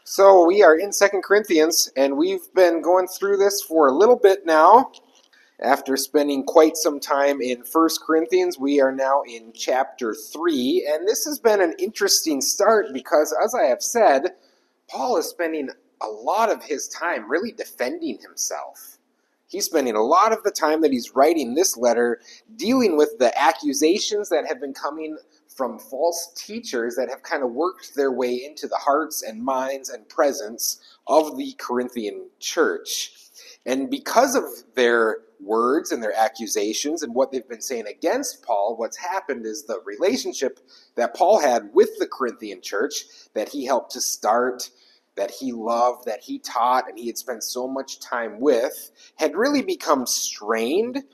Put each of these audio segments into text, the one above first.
So we are in Second Corinthians, and we've been going through this for a little bit now. After spending quite some time in First Corinthians, we are now in chapter 3, and this has been an interesting start because, as I have said, Paul is spending a lot of his time really defending himself. He's spending a lot of the time that he's writing this letter dealing with the accusations that have been coming from false teachers that have kind of worked their way into the hearts and minds and presence of the Corinthian church. And because of their words and their accusations and what they've been saying against Paul, what's happened is the relationship that Paul had with the Corinthian church that he helped to start, that he loved, that he taught, and he had spent so much time with, had really become strained.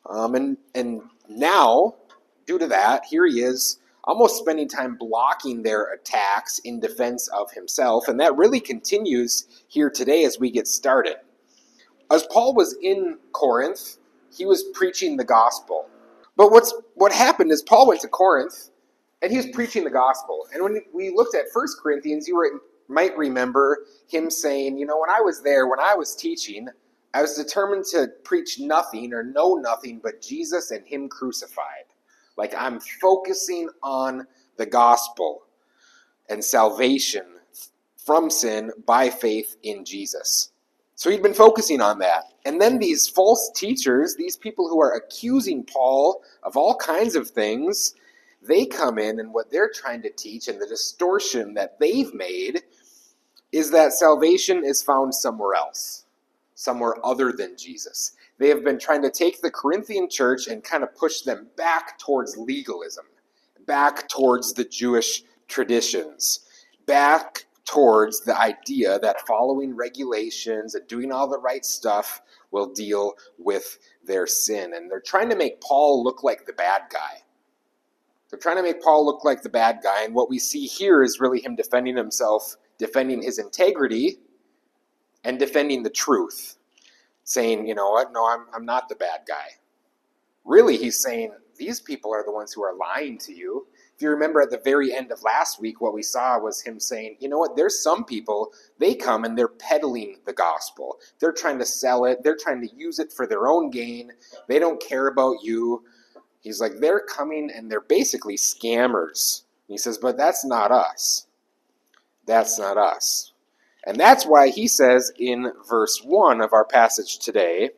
And now, due to that, here he is, almost spending time blocking their attacks in defense of himself. And that really continues here today as we get started. As Paul was in Corinth, he was preaching the gospel. But what happened is Paul went to Corinth, and he was preaching the gospel. And when we looked at 1 Corinthians, might remember him saying, when I was there, when I was teaching, I was determined to preach nothing or know nothing but Jesus and him crucified. Like I'm focusing on the gospel and salvation from sin by faith in Jesus. So he'd been focusing on that. And then these false teachers, these people who are accusing Paul of all kinds of things, they come in, and what they're trying to teach and the distortion that they've made is that salvation is found somewhere else, somewhere other than Jesus. They have been trying to take the Corinthian church and kind of push them back towards legalism, back towards the Jewish traditions, back towards the idea that following regulations and doing all the right stuff will deal with their sin. And they're trying to make Paul look like the bad guy. They're trying to make Paul look like the bad guy. And what we see here is really him defending himself, defending his integrity, and defending the truth. Saying, you know what, no, I'm not the bad guy. Really, he's saying, these people are the ones who are lying to you. If you remember at the very end of last week, what we saw was him saying, you know what, there's some people, they come and they're peddling the gospel. They're trying to sell it. They're trying to use it for their own gain. They don't care about you. He's like, they're coming and they're basically scammers. And he says, but that's not us. That's not us. And that's why he says in verse 1 of our passage today,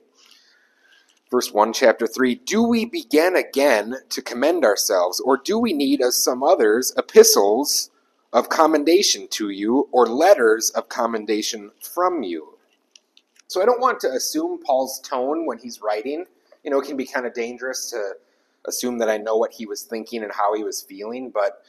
verse 1, chapter 3, do we begin again to commend ourselves, or do we need, as some others, epistles of commendation to you, or letters of commendation from you? So I don't want to assume Paul's tone when he's writing. It can be kind of dangerous to assume that I know what he was thinking and how he was feeling, but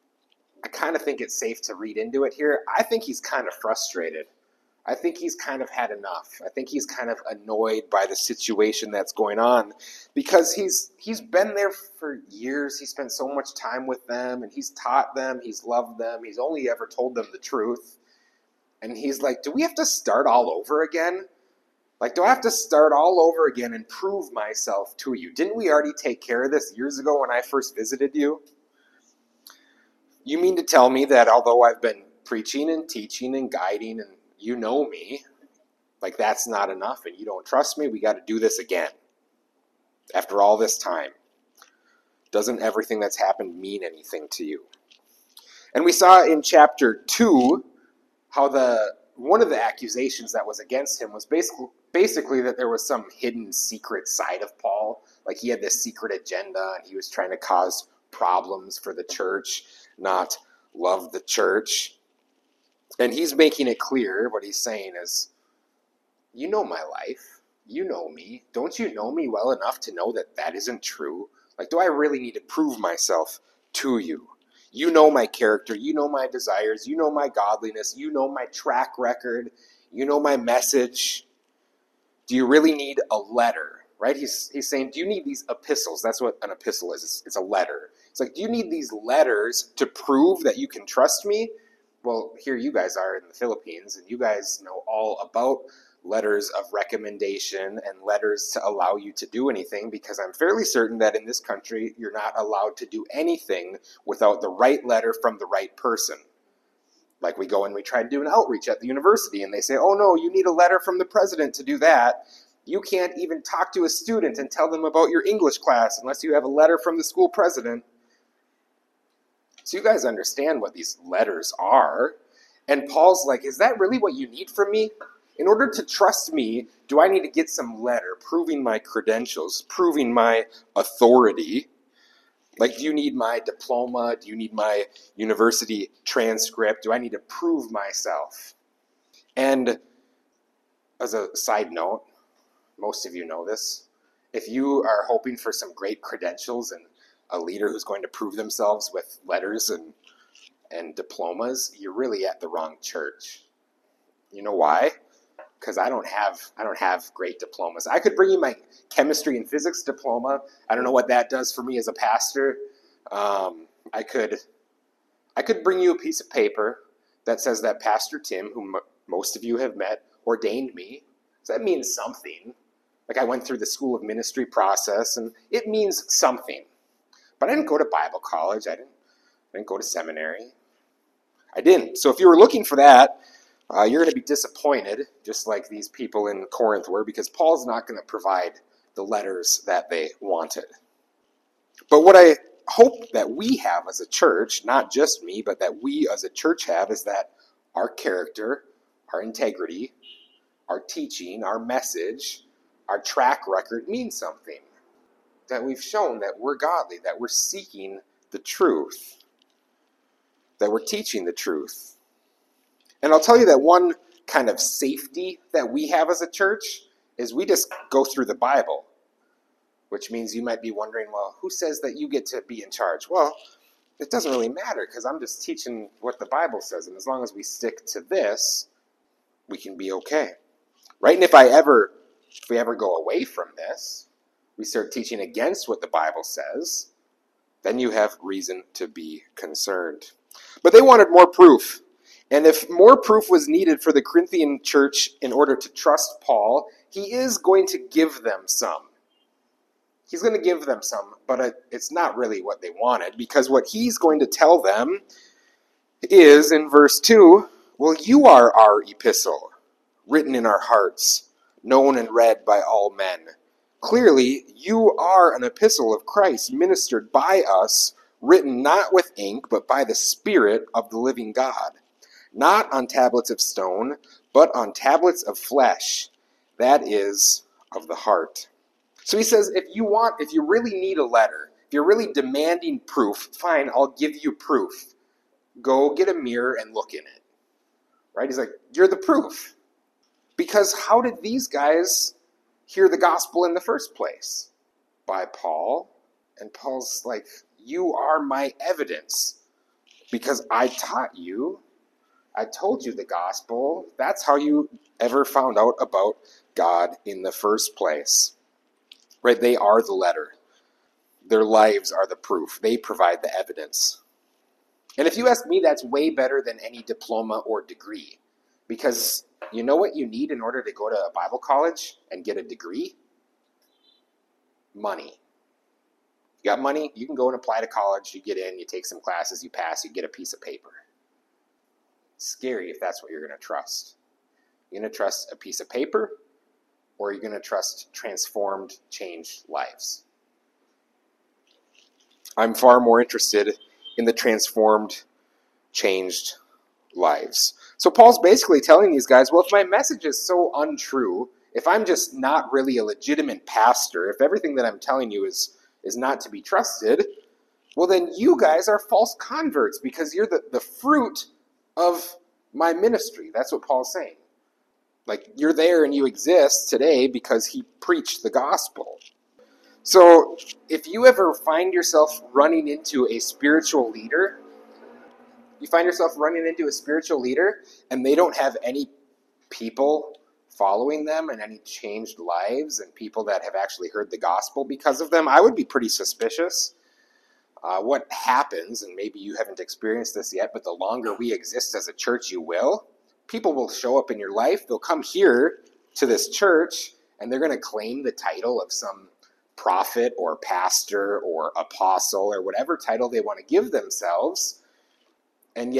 I kind of think it's safe to read into it here. I think he's kind of frustrated. I think he's kind of had enough. I think he's kind of annoyed by the situation that's going on because he's been there for years. He spent so much time with them, and he's taught them. He's loved them. He's only ever told them the truth. And he's like, do we have to start all over again? Like, do I have to start all over again and prove myself to you? Didn't we already take care of this years ago when I first visited you? You mean to tell me that although I've been preaching and teaching and guiding and you know me, like that's not enough and you don't trust me? We got to do this again. After all this time, doesn't everything that's happened mean anything to you? And we saw in chapter 2 how one of the accusations that was against him was basically that there was some hidden secret side of Paul. Like he had this secret agenda and he was trying to cause problems for the church, not love the church. And he's making it clear. What he's saying is, you know my life. You know me. Don't you know me well enough to know that that isn't true? Like, do I really need to prove myself to you? You know my character. You know my desires. You know my godliness. You know my track record. You know my message. Do you really need a letter? Right? He's saying, do you need these epistles? That's what an epistle is. It's a letter. It's like, do you need these letters to prove that you can trust me? Well, here you guys are in the Philippines, and you guys know all about letters of recommendation and letters to allow you to do anything, because I'm fairly certain that in this country, you're not allowed to do anything without the right letter from the right person. Like we go and we try to do an outreach at the university and they say, oh no, you need a letter from the president to do that. You can't even talk to a student and tell them about your English class unless you have a letter from the school president. So you guys understand what these letters are. And Paul's like, is that really what you need from me? In order to trust me, do I need to get some letter proving my credentials, proving my authority? Like, do you need my diploma? Do you need my university transcript? Do I need to prove myself? And as a side note, most of you know this, if you are hoping for some great credentials and a leader who's going to prove themselves with letters and diplomas, you're really at the wrong church. You know why? Because I don't have great diplomas. I could bring you my chemistry and physics diploma. I don't know what that does for me as a pastor. I could bring you a piece of paper that says that Pastor Tim, whom most of you have met, ordained me. So that means something. Like I went through the school of ministry process, and it means something. But I didn't go to Bible college. I didn't go to seminary. I didn't. So if you were looking for that, you're going to be disappointed, just like these people in Corinth were, because Paul's not going to provide the letters that they wanted. But what I hope that we have as a church, not just me, but that we as a church have, is that our character, our integrity, our teaching, our message, our track record means something. That we've shown that we're godly, that we're seeking the truth, that we're teaching the truth. And I'll tell you that one kind of safety that we have as a church is we just go through the Bible, which means you might be wondering, well, who says that you get to be in charge? Well, it doesn't really matter because I'm just teaching what the Bible says, and as long as we stick to this, we can be okay. Right? And if we ever go away from this, we start teaching against what the Bible says, then you have reason to be concerned. But they wanted more proof. And if more proof was needed for the Corinthian church in order to trust Paul, he is going to give them some. He's going to give them some, but it's not really what they wanted, because what he's going to tell them is, in verse 2, well, you are our epistle, written in our hearts, known and read by all men. Clearly, you are an epistle of Christ, ministered by us, written not with ink, but by the Spirit of the living God. Not on tablets of stone, but on tablets of flesh, that is, of the heart. So he says, if you really need a letter, if you're really demanding proof, fine, I'll give you proof. Go get a mirror and look in it. Right? He's like, you're the proof. Because how did these guys hear the gospel in the first place? By Paul. And Paul's like, you are my evidence. Because I taught you. I told you the gospel. That's how you ever found out about God in the first place. Right? They are the letter. Their lives are the proof. They provide the evidence. And if you ask me, that's way better than any diploma or degree. Because you know what you need in order to go to a Bible college and get a degree? Money. You got money, you can go and apply to college, you get in, you take some classes, you pass, you get a piece of paper. Scary if that's what you're going to trust. You're going to trust a piece of paper, or are you going to trust transformed, changed lives? I'm far more interested in the transformed, changed lives. So Paul's basically telling these guys, well, if my message is so untrue, if I'm just not really a legitimate pastor, if everything that I'm telling you is not to be trusted, well, then you guys are false converts because you're the fruit of my ministry. That's what Paul's saying. Like, you're there and you exist today because he preached the gospel. So if you ever find yourself running into a spiritual leader, and they don't have any people following them and any changed lives and people that have actually heard the gospel because of them, I would be pretty suspicious. What happens, and maybe you haven't experienced this yet, but the longer we exist as a church, you will. People will show up in your life. They'll come here to this church, and they're going to claim the title of some prophet or pastor or apostle or whatever title they want to give themselves. And yet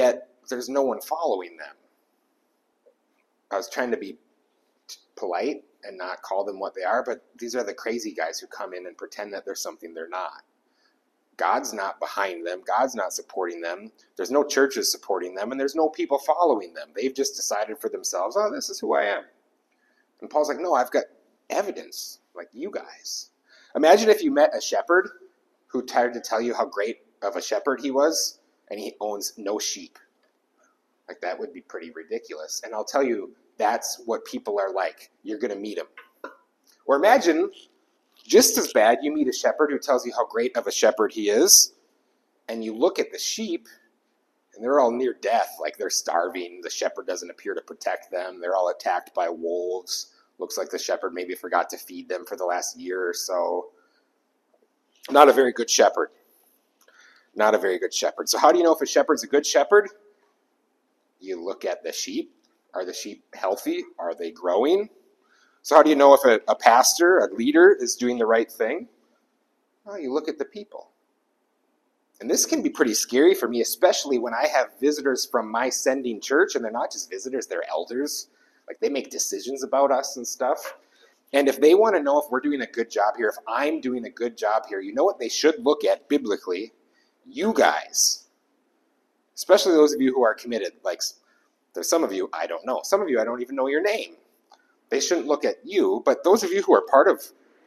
there's no one following them. I was trying to be polite and not call them what they are, but these are the crazy guys who come in and pretend that they're something they're not. God's not behind them. God's not supporting them. There's no churches supporting them, and there's no people following them. They've just decided for themselves, oh, this is who I am. And Paul's like, no, I've got evidence, like you guys. Imagine if you met a shepherd who tried to tell you how great of a shepherd he was, and he owns no sheep. Like, that would be pretty ridiculous. And I'll tell you, that's what people are like. You're going to meet them. Or imagine, just as bad, you meet a shepherd who tells you how great of a shepherd he is, and you look at the sheep, and they're all near death, like they're starving. The shepherd doesn't appear to protect them. They're all attacked by wolves. Looks like the shepherd maybe forgot to feed them for the last year or so. Not a very good shepherd. Not a very good shepherd. So how do you know if a shepherd's a good shepherd? You look at the sheep. Are the sheep healthy? Are they growing? So how do you know if a pastor, a leader, is doing the right thing? Well, you look at the people. And this can be pretty scary for me, especially when I have visitors from my sending church, and they're not just visitors, they're elders. Like, they make decisions about us and stuff. And if they want to know if we're doing a good job here, if I'm doing a good job here, you know what they should look at biblically? You guys. Especially those of you who are committed. Like, there's some of you I don't know. Some of you I don't even know your name. They shouldn't look at you, but those of you who are part of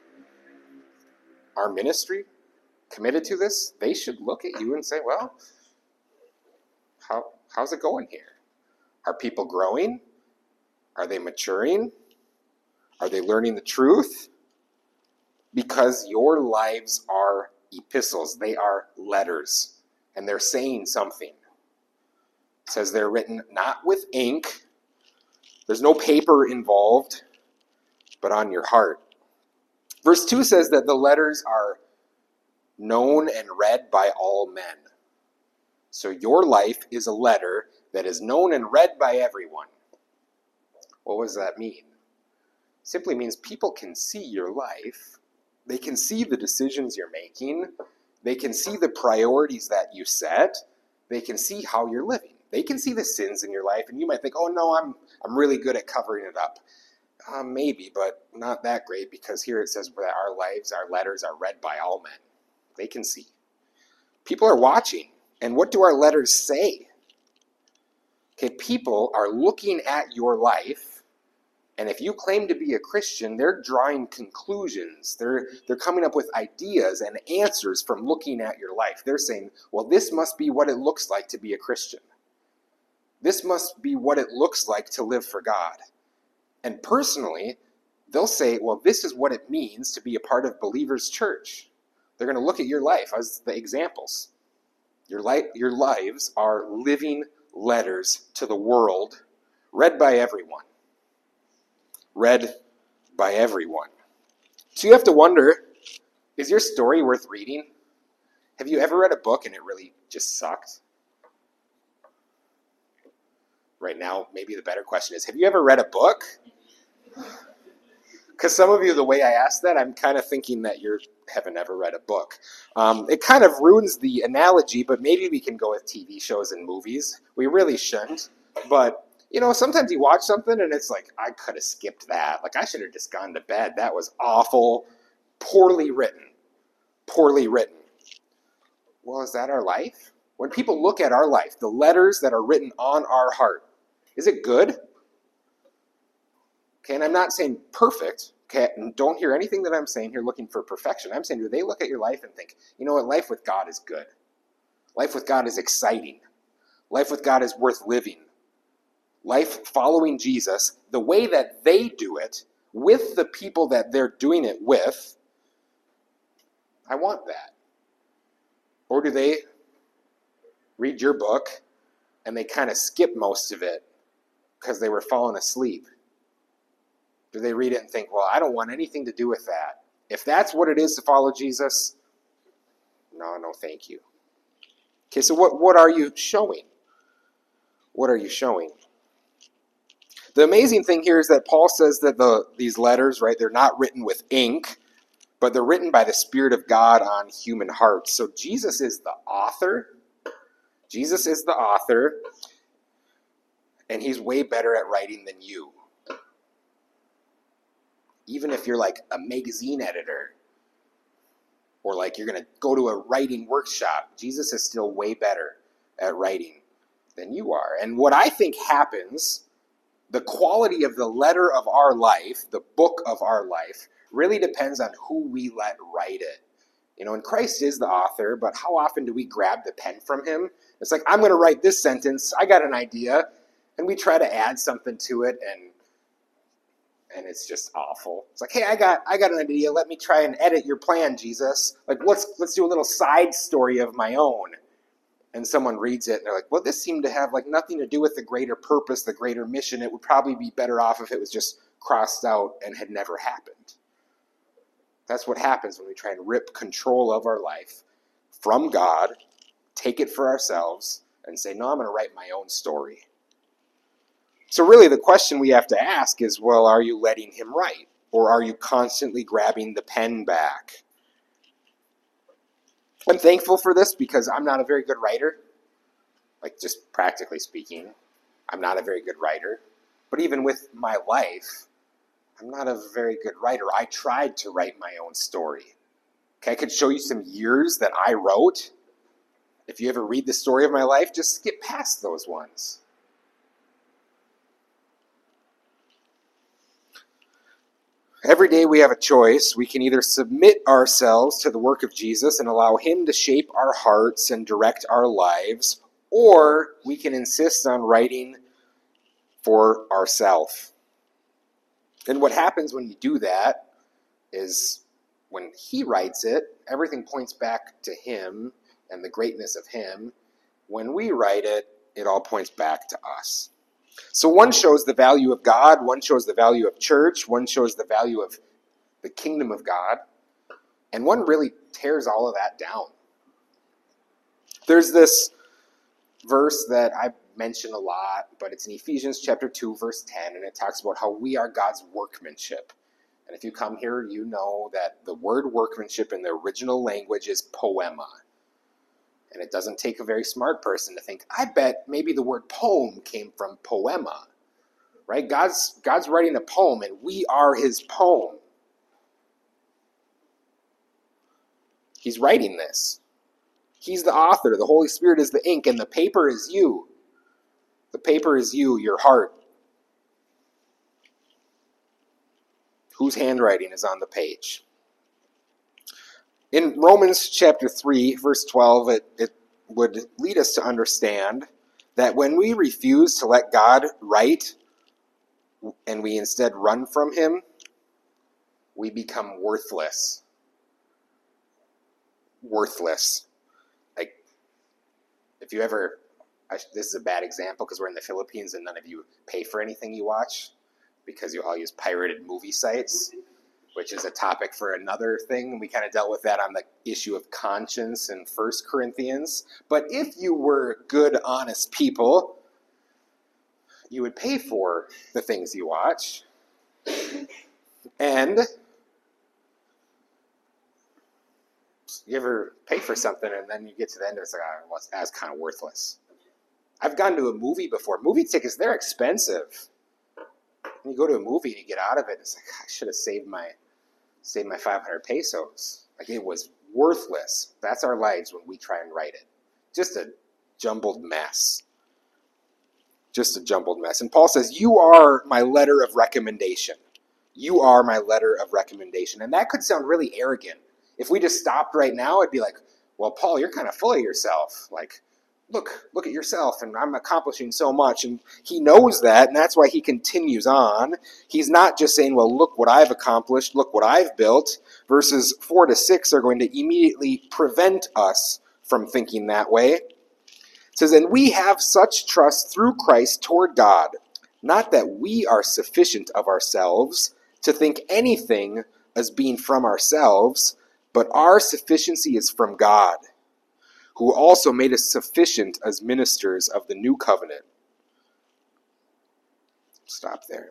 our ministry, committed to this, they should look at you and say, well, how's it going here? Are people growing? Are they maturing? Are they learning the truth? Because your lives are epistles. They are letters, and they're saying something. It says they're written not with ink. There's no paper involved, but on your heart. Verse 2 says that the letters are known and read by all men. So your life is a letter that is known and read by everyone. What does that mean? Simply means people can see your life. They can see the decisions you're making. They can see the priorities that you set. They can see how you're living. They can see the sins in your life, and you might think, oh no, I'm really good at covering it up. Maybe, but not that great, because here it says that our lives, our letters are read by all men. They can see. People are watching. And what do our letters say? Okay, people are looking at your life, and if you claim to be a Christian, they're drawing conclusions. They're coming up with ideas and answers from looking at your life. They're saying, well, this must be what it looks like to be a Christian. This must be what it looks like to live for God. And personally, they'll say, well, this is what it means to be a part of Believers Church. They're going to look at your life as the examples. Your lives are living letters to the world, read by everyone. Read by everyone. So you have to wonder, is your story worth reading? Have you ever read a book and it really just sucked? Right now, maybe the better question is, have you ever read a book? Because some of you, the way I asked that, I'm kind of thinking that you haven't ever read a book. It kind of ruins the analogy, but maybe we can go with TV shows and movies. We really shouldn't. But, sometimes you watch something and it's like, I could have skipped that. Like, I should have just gone to bed. That was awful. Poorly written. Poorly written. Well, is that our life? When people look at our life, the letters that are written on our heart, is it good? Okay, and I'm not saying perfect. Okay, and don't hear anything that I'm saying here looking for perfection. I'm saying, do they look at your life and think, you know what, life with God is good. Life with God is exciting. Life with God is worth living. Life following Jesus, the way that they do it, with the people that they're doing it with, I want that. Or do they read your book and they kind of skip most of it because they were falling asleep? Do they read it and think, well, I don't want anything to do with that? If that's what it is to follow Jesus, no, thank you. Okay, so what are you showing? What are you showing? The amazing thing here is that Paul says that these letters, right, they're not written with ink, but they're written by the Spirit of God on human hearts. So Jesus is the author. Jesus is the author. And he's way better at writing than you. Even if you're like a magazine editor, or like you're going to go to a writing workshop, Jesus is still way better at writing than you are. And what I think happens, the quality of the letter of our life, the book of our life, really depends on who we let write it. And Christ is the author, but how often do we grab the pen from him? It's like, I'm going to write this sentence, I got an idea, and we try to add something to it, and it's just awful. It's like, hey, I got an idea. Let me try and edit your plan, Jesus. Like, let's do a little side story of my own. And someone reads it, and they're like, well, this seemed to have like nothing to do with the greater purpose, the greater mission. It would probably be better off if it was just crossed out and had never happened. That's what happens when we try and rip control of our life from God, take it for ourselves, and say, no, I'm going to write my own story. So really the question we have to ask is, well, are you letting him write? Or are you constantly grabbing the pen back? I'm thankful for this because I'm not a very good writer. Like, just practically speaking, I'm not a very good writer. But even with my life, I'm not a very good writer. I tried to write my own story. Okay, I could show you some years that I wrote. If you ever read the story of my life, just skip past those ones. Every day we have a choice. We can either submit ourselves to the work of Jesus and allow him to shape our hearts and direct our lives, or we can insist on writing for ourselves. And what happens when you do that is when he writes it, everything points back to him and the greatness of him. When we write it, it all points back to us. So one shows the value of God, one shows the value of church, one shows the value of the kingdom of God, and one really tears all of that down. There's this verse that I mention a lot, but it's in Ephesians chapter 2, verse 10, and it talks about how we are God's workmanship. And if you come here, you know that the word workmanship in the original language is poema. And it doesn't take a very smart person to think, I bet maybe the word poem came from poema. Right? God's writing a poem, and we are his poem. He's writing this. He's the author. The Holy Spirit is the ink, and the paper is you. The paper is you, your heart. Whose handwriting is on the page? In Romans chapter 3, verse 12, it would lead us to understand that when we refuse to let God write and we instead run from him, we become worthless. Worthless. Like, if you ever, this is a bad example because we're in the Philippines and none of you pay for anything you watch because you all use pirated movie sites, which is a topic for another thing. We kind of dealt with that on the issue of conscience in 1 Corinthians. But if you were good, honest people, you would pay for the things you watch. And you ever pay for something and then you get to the end of it, it's like, oh, well, that's kind of worthless. I've gone to a movie before. Movie tickets, they're expensive. When you go to a movie and you get out of it, it's like, I should have saved my 500 pesos. Like, it was worthless. That's our lives when we try and write it. Just a jumbled mess. Just a jumbled mess. And Paul says, you are my letter of recommendation. You are my letter of recommendation. And that could sound really arrogant. If we just stopped right now, it'd be like, well, Paul, you're kind of full of yourself. Like, look at yourself, and I'm accomplishing so much. And he knows that, and that's why he continues on. He's not just saying, well, look what I've accomplished, look what I've built. Verses 4 to 6 are going to immediately prevent us from thinking that way. It says, and we have such trust through Christ toward God, not that we are sufficient of ourselves to think anything as being from ourselves, but our sufficiency is from God, who also made us sufficient as ministers of the new covenant. Stop there.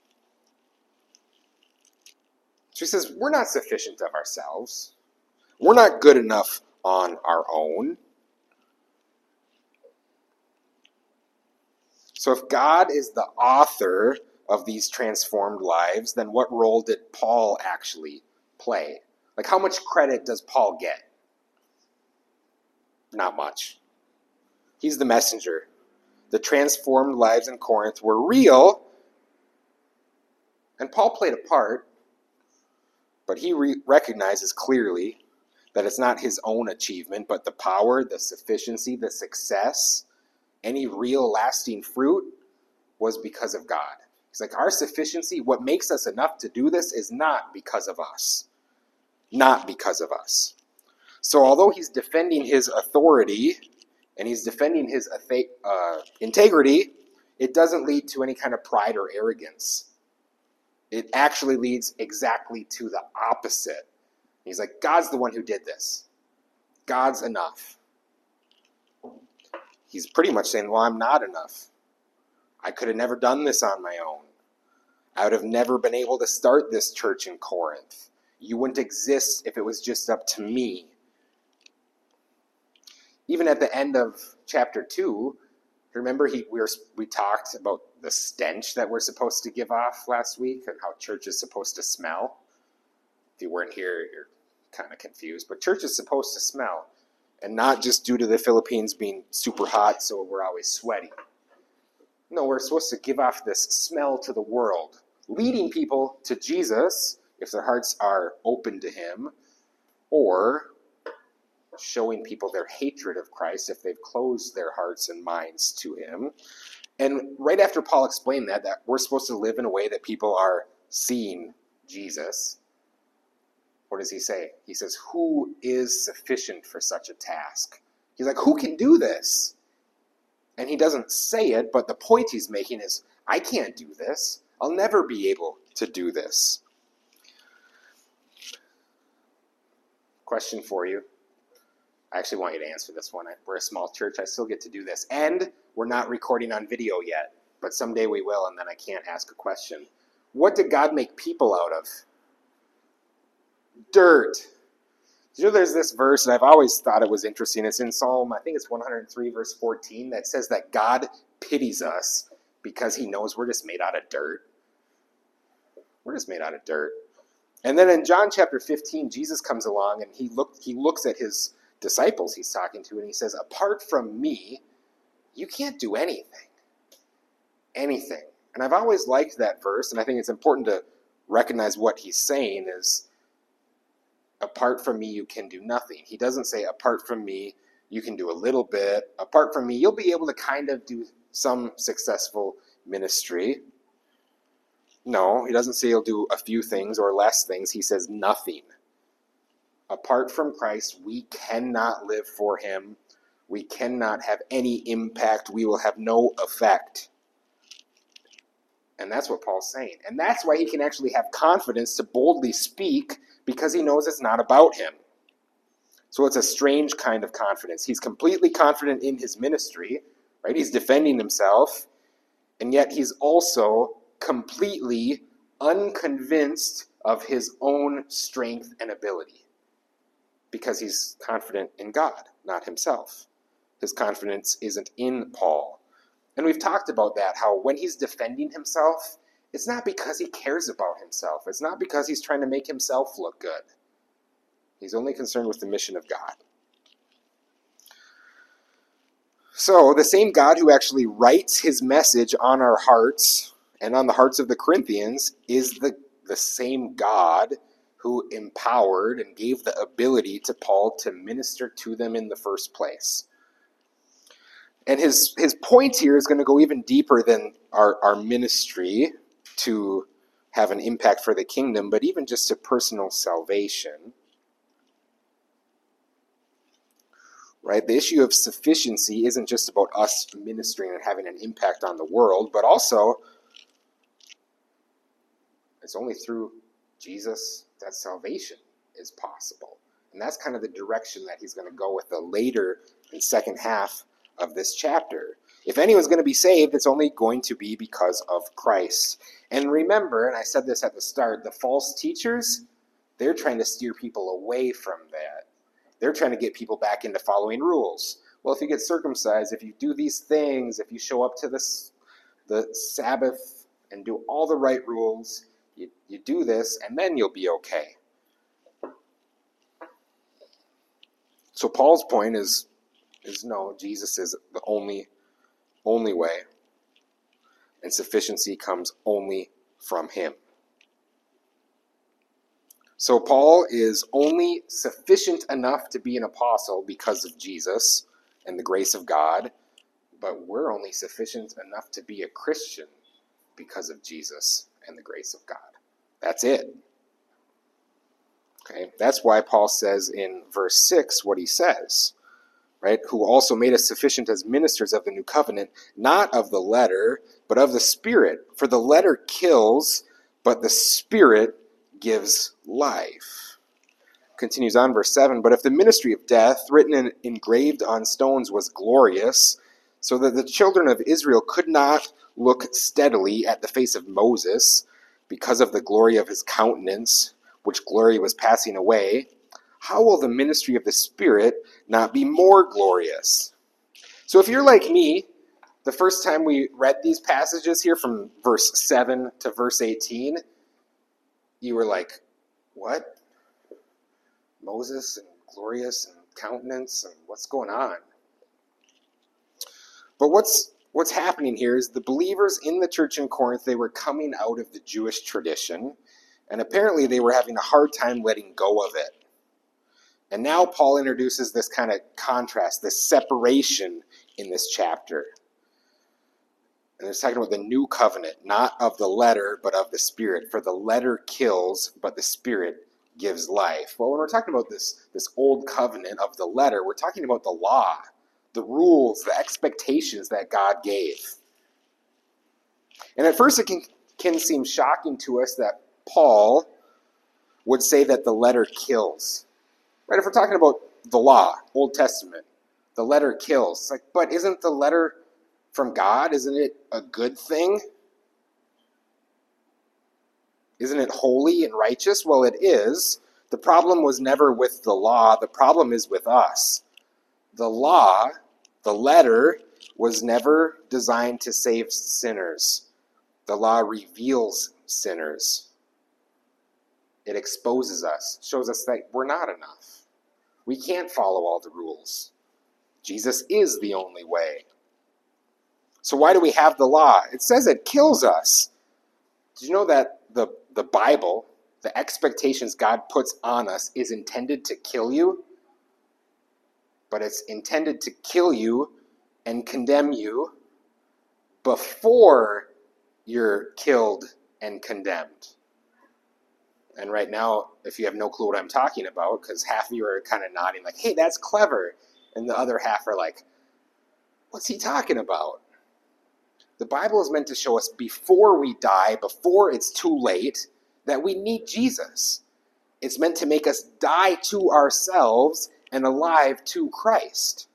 So he says, we're not sufficient of ourselves. We're not good enough on our own. So if God is the author of these transformed lives, then what role did Paul actually play? Like, how much credit does Paul get? Not much. He's the messenger. The transformed lives in Corinth were real, and Paul played a part, but he recognizes clearly that it's not his own achievement, but the power, the sufficiency, the success, any real lasting fruit was because of God. He's like, our sufficiency, what makes us enough to do this is not because of us. Not because of us. So although he's defending his authority and he's defending his integrity, it doesn't lead to any kind of pride or arrogance. It actually leads exactly to the opposite. He's like, God's the one who did this. God's enough. He's pretty much saying, well, I'm not enough. I could have never done this on my own. I would have never been able to start this church in Corinth. You wouldn't exist if it was just up to me. Even at the end of chapter 2, remember we talked about the stench that we're supposed to give off last week and how church is supposed to smell? If you weren't here, you're kind of confused. But church is supposed to smell. And not just due to the Philippines being super hot, so we're always sweaty. No, we're supposed to give off this smell to the world, leading people to Jesus if their hearts are open to him, or showing people their hatred of Christ if they've closed their hearts and minds to him. And right after Paul explained that we're supposed to live in a way that people are seeing Jesus, what does he say? He says, who is sufficient for such a task? He's like, who can do this? And he doesn't say it, but the point he's making is, I can't do this. I'll never be able to do this. Question for you. I actually want you to answer this one. We're a small church. I still get to do this. And we're not recording on video yet, but someday we will, and then I can't ask a question. What did God make people out of? Dirt. You know, there's this verse, and I've always thought it was interesting. It's in Psalm, I think it's 103, verse 14, that says that God pities us because he knows we're just made out of dirt. We're just made out of dirt. And then in John chapter 15, Jesus comes along, and he looks at his disciples he's talking to, and he says, apart from me, you can't do anything. Anything. And I've always liked that verse, and I think it's important to recognize what he's saying is, apart from me, you can do nothing. He doesn't say, apart from me, you can do a little bit. Apart from me, you'll be able to kind of do some successful ministry. No, he doesn't say he'll do a few things or less things. He says nothing. Apart from Christ, we cannot live for him. We cannot have any impact. We will have no effect. And that's what Paul's saying. And that's why he can actually have confidence to boldly speak, because he knows it's not about him. So it's a strange kind of confidence. He's completely confident in his ministry, right? He's defending himself, and yet he's also completely unconvinced of his own strength and ability, because he's confident in God, not himself. His confidence isn't in Paul. And we've talked about that, how when he's defending himself, it's not because he cares about himself. It's not because he's trying to make himself look good. He's only concerned with the mission of God. So the same God who actually writes his message on our hearts and on the hearts of the Corinthians is the same God who empowered and gave the ability to Paul to minister to them in the first place. And his point here is going to go even deeper than our ministry to have an impact for the kingdom, but even just to personal salvation. Right? The issue of sufficiency isn't just about us ministering and having an impact on the world, but also it's only through Jesus that salvation is possible. And that's kind of the direction that he's going to go with the later and second half of this chapter. If anyone's going to be saved, it's only going to be because of Christ. And remember, and I said this at the start, the false teachers, they're trying to steer people away from that. They're trying to get people back into following rules. Well, if you get circumcised, if you do these things, if you show up to this the Sabbath and do all the right rules. You do this, and then you'll be okay. So Paul's point is no, Jesus is the only way, and sufficiency comes only from him. So Paul is only sufficient enough to be an apostle because of Jesus and the grace of God, but we're only sufficient enough to be a Christian because of Jesus and the grace of God. That's it. Okay, that's why Paul says in verse 6 what he says, right? Who also made us sufficient as ministers of the new covenant, not of the letter, but of the Spirit. For the letter kills, but the Spirit gives life. Continues on, verse 7, but if the ministry of death, written and engraved on stones, was glorious, so that the children of Israel could not look steadily at the face of Moses, because of the glory of his countenance, which glory was passing away, how will the ministry of the Spirit not be more glorious? So if you're like me, the first time we read these passages here from verse 7 to verse 18, you were like, what? Moses and glorious and countenance and what's going on? But what's happening here is the believers in the church in Corinth, they were coming out of the Jewish tradition, and apparently they were having a hard time letting go of it. And now Paul introduces this kind of contrast, this separation in this chapter. And it's talking about the new covenant, not of the letter, but of the Spirit. For the letter kills, but the Spirit gives life. Well, when we're talking about this old covenant of the letter, we're talking about the law, the rules, the expectations that God gave. And at first it can seem shocking to us that Paul would say that the letter kills. Right? If we're talking about the law, Old Testament, the letter kills. It's like, but isn't the letter from God? Isn't it a good thing? Isn't it holy and righteous? Well, it is. The problem was never with the law. The problem is with us. The law, the letter, was never designed to save sinners. The law reveals sinners. It exposes us, shows us that we're not enough. We can't follow all the rules. Jesus is the only way. So why do we have the law? It says it kills us. Did you know that the Bible, the expectations God puts on us, is intended to kill you? But it's intended to kill you and condemn you before you're killed and condemned. And right now, if you have no clue what I'm talking about, because half of you are kind of nodding like, hey, that's clever. And the other half are like, what's he talking about? The Bible is meant to show us before we die, before it's too late, that we need Jesus. It's meant to make us die to ourselves and alive to Christ.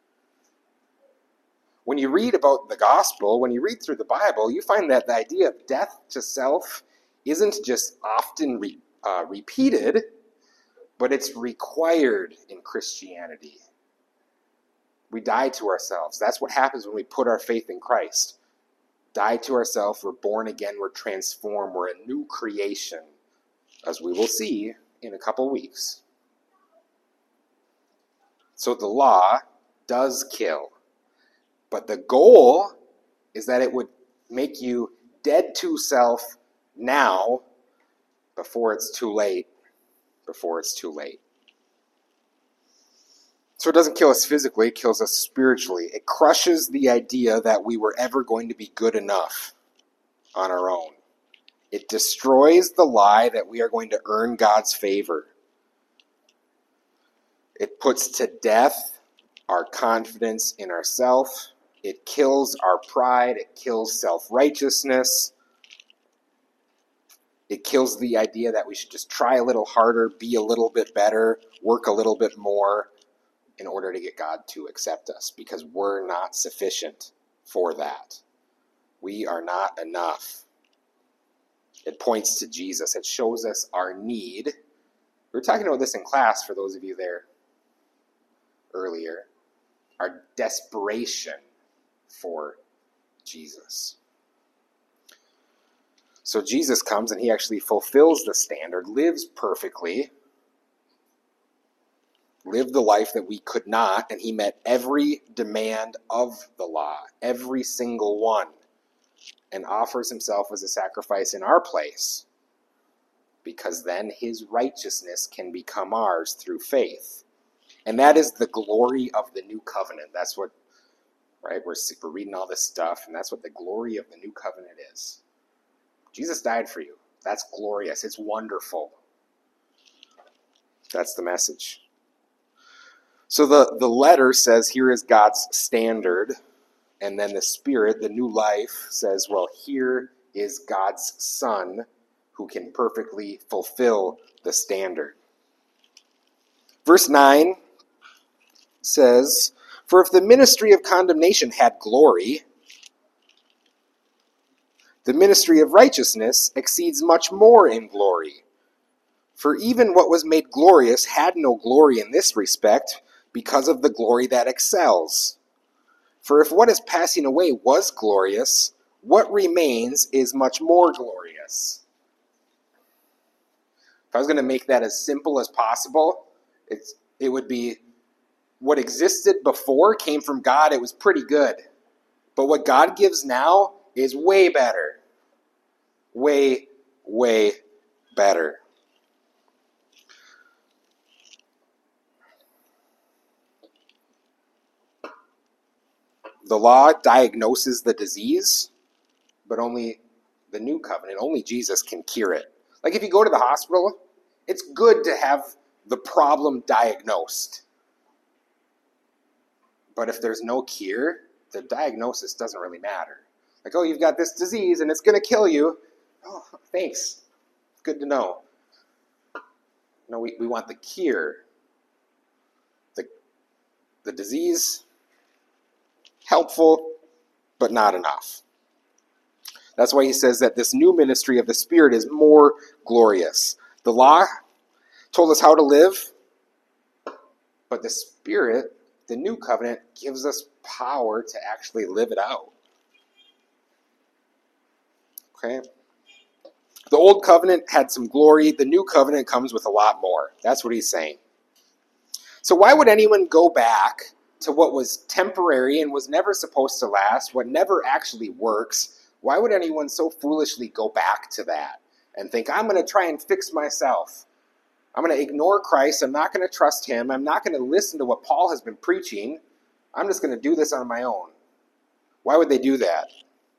When you read about the gospel, when you read through the Bible, you find that the idea of death to self isn't just often repeated, but it's required in Christianity. We die to ourselves. That's what happens when we put our faith in Christ. Die to ourselves, we're born again, we're transformed, we're a new creation, as we will see in a couple weeks. So the law does kill, but the goal is that it would make you dead to self now before it's too late. Before it's too late. So it doesn't kill us physically, it kills us spiritually. It crushes the idea that we were ever going to be good enough on our own. It destroys the lie that we are going to earn God's favor. It puts to death our confidence in ourselves. It kills our pride. It kills self-righteousness. It kills the idea that we should just try a little harder, be a little bit better, work a little bit more in order to get God to accept us, because we're not sufficient for that. We are not enough. It points to Jesus. It shows us our need. We were talking about this in class for those of you there earlier. Our desperation for Jesus. So Jesus comes and he actually fulfills the standard, lives perfectly, lived the life that we could not, and he met every demand of the law, every single one, and offers himself as a sacrifice in our place, because then his righteousness can become ours through faith. And that is the glory of the new covenant. That's what, right, we're reading all this stuff, and that's what the glory of the new covenant is. Jesus died for you. That's glorious. It's wonderful. That's the message. So the letter says, here is God's standard. And then the Spirit, the new life, says, well, here is God's Son who can perfectly fulfill the standard. Verse 9 says, for if the ministry of condemnation had glory, the ministry of righteousness exceeds much more in glory. For even what was made glorious had no glory in this respect, because of the glory that excels. For if what is passing away was glorious, what remains is much more glorious. If I was going to make that as simple as possible, it would be what existed before came from God. It was pretty good. But what God gives now is way better. Way, way better. The law diagnoses the disease, but only the new covenant, only Jesus can cure it. Like if you go to the hospital, it's good to have the problem diagnosed. But if there's no cure, the diagnosis doesn't really matter. Like, oh, you've got this disease and it's going to kill you. Oh, thanks. Good to know. No, we want the cure. The disease, helpful, but not enough. That's why he says that this new ministry of the Spirit is more glorious. The law told us how to live, but the Spirit, the new covenant, gives us power to actually live it out. Okay? The old covenant had some glory. The new covenant comes with a lot more. That's what he's saying. So why would anyone go back to what was temporary and was never supposed to last, what never actually works? Why would anyone so foolishly go back to that and think, I'm going to try and fix myself? I'm going to ignore Christ. I'm not going to trust him. I'm not going to listen to what Paul has been preaching. I'm just going to do this on my own. Why would they do that?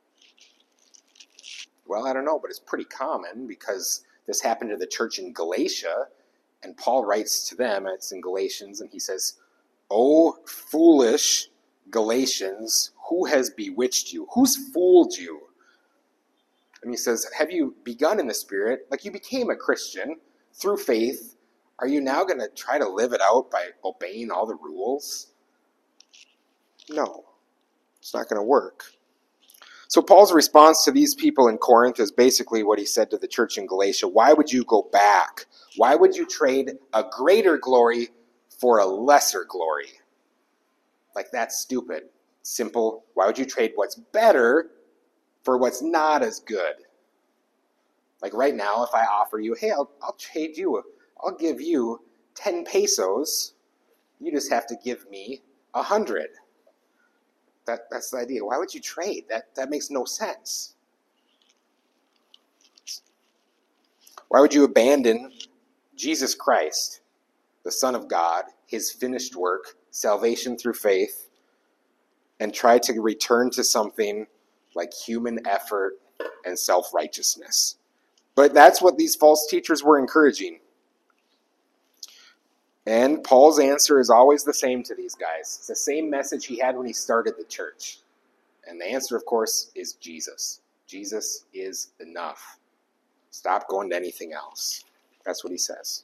Well, I don't know, but it's pretty common because this happened to the church in Galatia, and Paul writes to them, it's in Galatians, and he says, "O foolish Galatians, who has bewitched you? Who's fooled you?" And he says, have you begun in the Spirit, like you became a Christian through faith? Are you now going to try to live it out by obeying all the rules? No, it's not going to work. So Paul's response to these people in Corinth is basically what he said to the church in Galatia. Why would you go back? Why would you trade a greater glory for a lesser glory? Like, that's stupid. Simple. Why would you trade what's better for what's not as good? Like right now, if I offer you, hey, I'll give you 10 pesos. You just have to give me 100. That's the idea. Why would you trade? That makes no sense. Why would you abandon Jesus Christ, the Son of God, his finished work, salvation through faith, and try to return to something like human effort and self-righteousness? But that's what these false teachers were encouraging. And Paul's answer is always the same to these guys. It's the same message he had when he started the church. And the answer, of course, is Jesus. Jesus is enough. Stop going to anything else. That's what he says.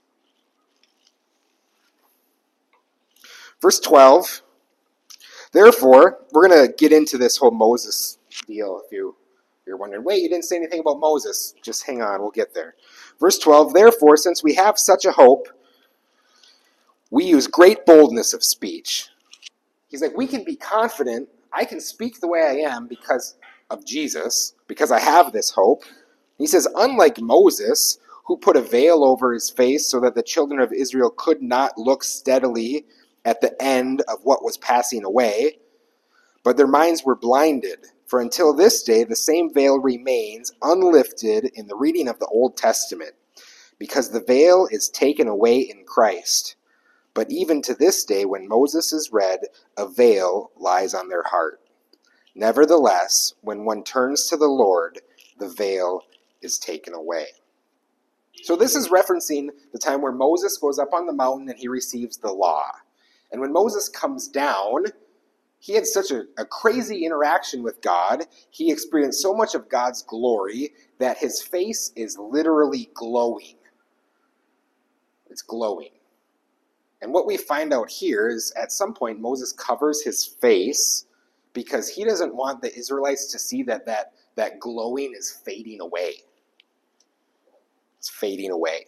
Verse 12. Therefore, we're going to get into this whole Moses deal. If you're wondering, wait, you didn't say anything about Moses. Just hang on, we'll get there. Verse 12. Therefore, since we have such a hope, we use great boldness of speech. He's like, we can be confident. I can speak the way I am because of Jesus, because I have this hope. He says, unlike Moses, who put a veil over his face so that the children of Israel could not look steadily at the end of what was passing away, but their minds were blinded. For until this day, the same veil remains unlifted in the reading of the Old Testament, because the veil is taken away in Christ. But even to this day, when Moses is read, a veil lies on their heart. Nevertheless, when one turns to the Lord, the veil is taken away. So this is referencing the time where Moses goes up on the mountain and he receives the law. And when Moses comes down, he had such a crazy interaction with God. He experienced so much of God's glory that his face is literally glowing. It's glowing. And what we find out here is at some point Moses covers his face because he doesn't want the Israelites to see that glowing is fading away. It's fading away.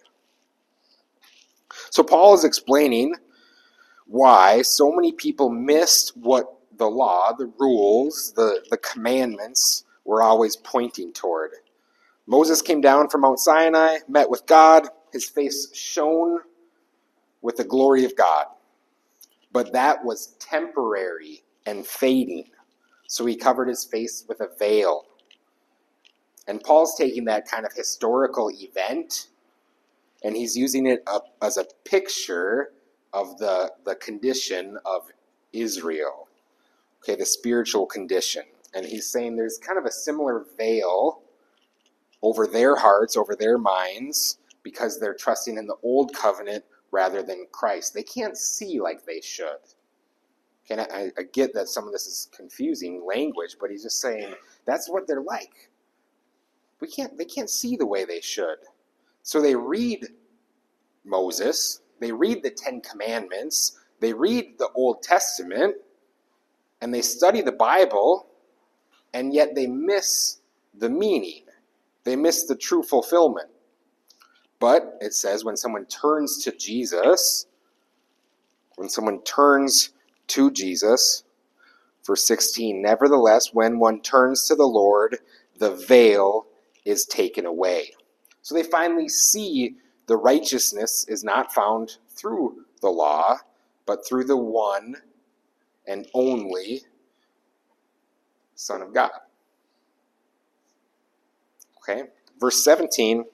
So Paul is explaining why so many people missed what the law, the rules, the commandments were always pointing toward. Moses came down from Mount Sinai, met with God. His face shone with the glory of God. But that was temporary and fading. So he covered his face with a veil. And Paul's taking that kind of historical event and he's using it up as a picture of the condition of Israel. Okay, the spiritual condition. And he's saying there's kind of a similar veil over their hearts, over their minds, because they're trusting in the old covenant rather than Christ. They can't see like they should. Okay, I get that some of this is confusing language, but he's just saying that's what they're like. They can't see the way they should. So they read Moses, they read the Ten Commandments, they read the Old Testament, and they study the Bible, and yet they miss the meaning. They miss the true fulfillment. But it says when someone turns to Jesus, verse 16, nevertheless, when one turns to the Lord, the veil is taken away. So they finally see the righteousness is not found through the law, but through the one and only Son of God. Okay, verse 17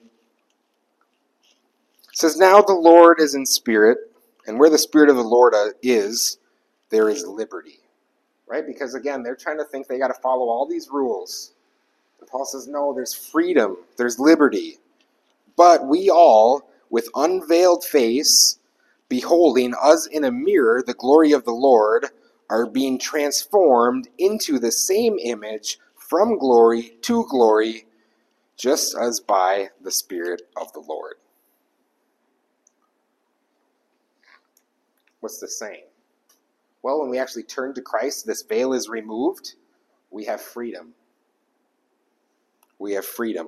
says, now the Lord is in spirit, and where the Spirit of the Lord is, there is liberty. Right? Because again, they're trying to think they got to follow all these rules. And Paul says, no, there's freedom, there's liberty. But we all, with unveiled face, beholding as in a mirror the glory of the Lord, are being transformed into the same image from glory to glory, just as by the Spirit of the Lord. What's this saying? Well, when we actually turn to Christ, this veil is removed. We have freedom. We have freedom.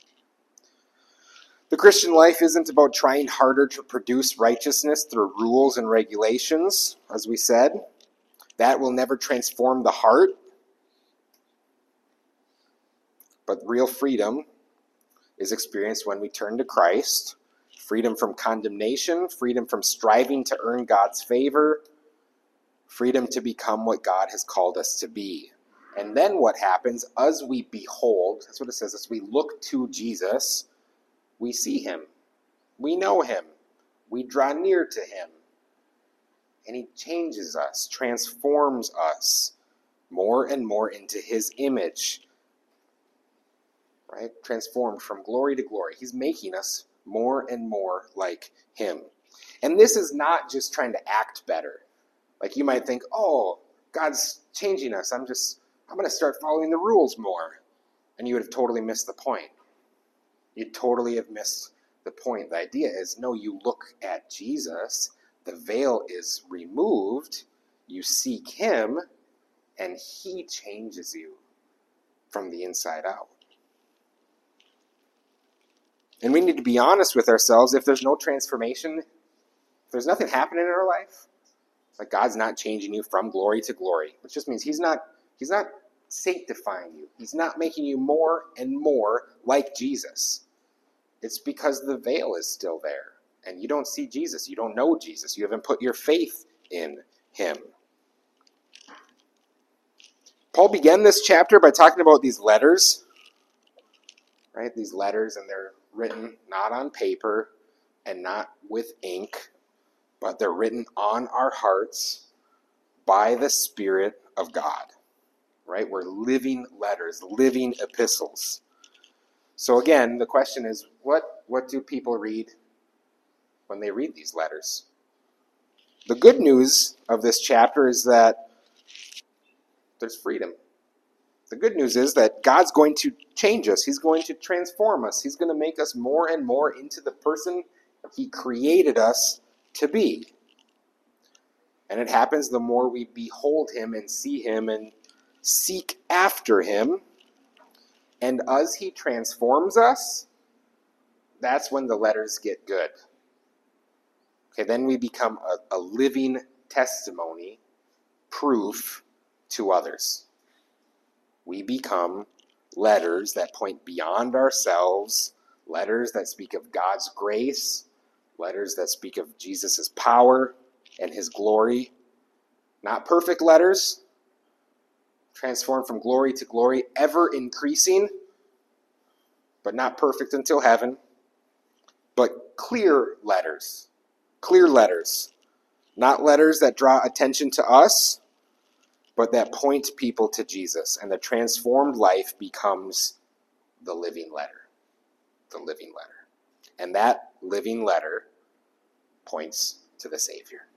The Christian life isn't about trying harder to produce righteousness through rules and regulations, as we said. That will never transform the heart. But real freedom is experienced when we turn to Christ. Freedom from condemnation, freedom from striving to earn God's favor, freedom to become what God has called us to be. And then what happens as we behold, that's what it says, as we look to Jesus, we see him, we know him, we draw near to him, and he changes us, transforms us more and more into his image, right? Transformed from glory to glory. He's making us more and more like him. And this is not just trying to act better. Like you might think, oh, God's changing us. I'm going to start following the rules more. And you would have totally missed the point. You'd totally have missed the point. The idea is, no, you look at Jesus, the veil is removed, you seek him, and he changes you from the inside out. And we need to be honest with ourselves. If there's no transformation, if there's nothing happening in our life, like God's not changing you from glory to glory, which just means he's not sanctifying you. He's not making you more and more like Jesus. It's because the veil is still there, and you don't see Jesus. You don't know Jesus. You haven't put your faith in him. Paul began this chapter by talking about these letters, right? These letters, and they're written not on paper and not with ink, but they're written on our hearts by the Spirit of God, right? We're living letters, living epistles. So again, the question is, what do people read when they read these letters? The good news of this chapter is that there's freedom. The good news is that God's going to change us. He's going to transform us. He's going to make us more and more into the person he created us to be. And it happens the more we behold him and see him and seek after him. And as he transforms us, that's when the letters get good. Okay, then we become a living testimony, proof to others. We become letters that point beyond ourselves, letters that speak of God's grace, letters that speak of Jesus' power and his glory. Not perfect letters, transformed from glory to glory, ever increasing, but not perfect until heaven. But clear letters, not letters that draw attention to us, but that point people to Jesus, and the transformed life becomes the living letter. And that living letter points to the Savior.